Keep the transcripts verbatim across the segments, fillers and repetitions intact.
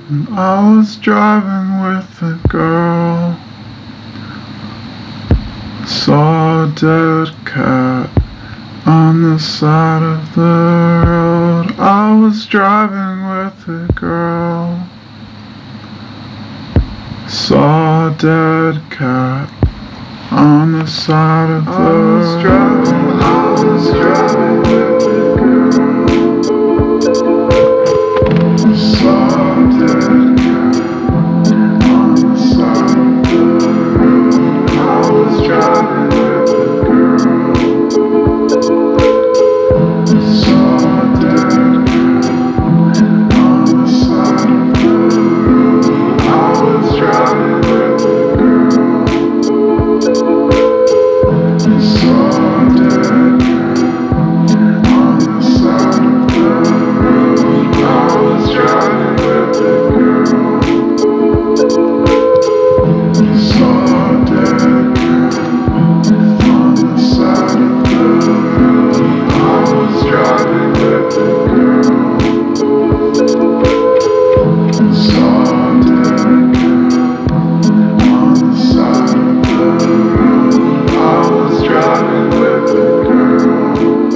I was driving with a girl, saw a dead cat on the side of the road. I was driving with a girl, saw a dead cat on the side of the road. I was driving, I was driving with a girl, saw a dead cat on the side of the road. I was driving with a girl, saw a dead cat on the side of the road. I was driving with a girl, saw a dead cat on the side of the road. I was driving with a girl, saw a dead cat on the side of the road. I was driving with a girl, saw a dead cat on the side of the road. I was driving with a girl,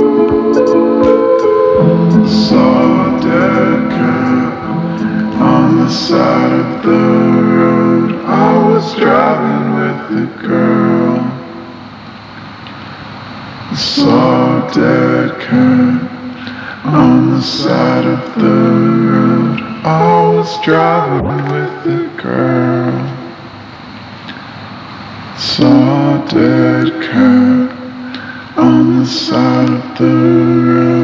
saw a dead cat on the side of the road. I was driving with a girl, saw a dead cat on the side of the road. I was driving with a girl, saw a dead cat on the side of the road.